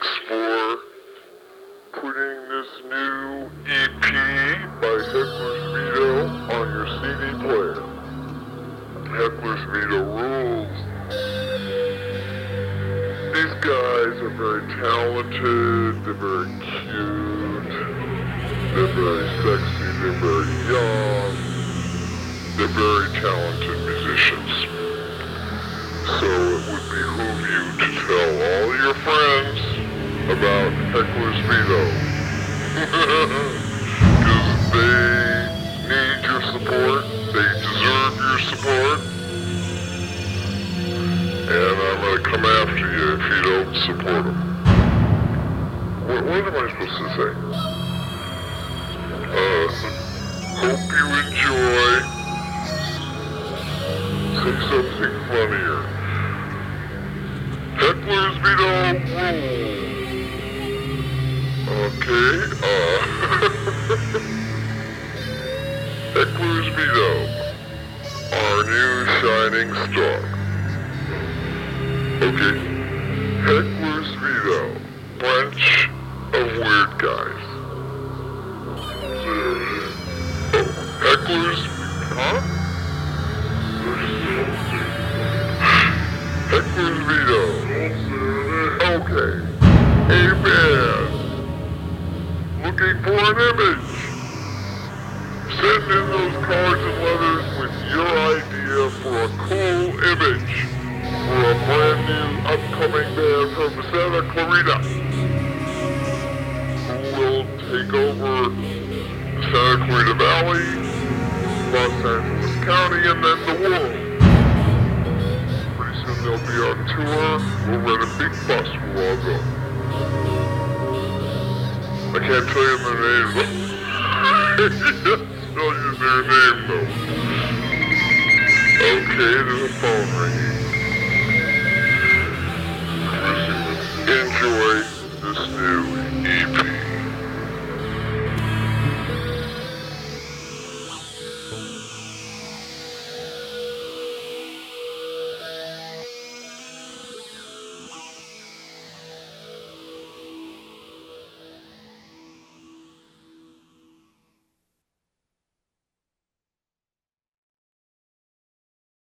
thanks for putting this new EP by Heckler's Veto on your CD player. Heckler's Veto rules. These guys are very talented, they're very cute, they're very sexy, they're very young, they're very talented musicians. So it would behoove you to tell all your friends about Heckler's Veto. Because they need your support, they deserve your support, and I'm going to come after you if you don't support them. What am I supposed to say? Hope you enjoy. Say something funnier. Heckler's Veto rules. Okay, Heckler's Veto, our new shining star. Okay, Heckler's Veto, bunch of weird guys. Heckler's, Heckler's Veto. Okay, amen. Looking for an image. Send in those cards and letters with your idea for a cool image for a brand new upcoming band from Santa Clarita who will take over the Santa Clarita Valley, Los Angeles County, and then the world. Pretty soon they'll be on tour. We'll rent a big bus. We'll all go. I can't tell you their name. Tell you their name though. Okay, there's a phone ringing. Enjoy this new EP.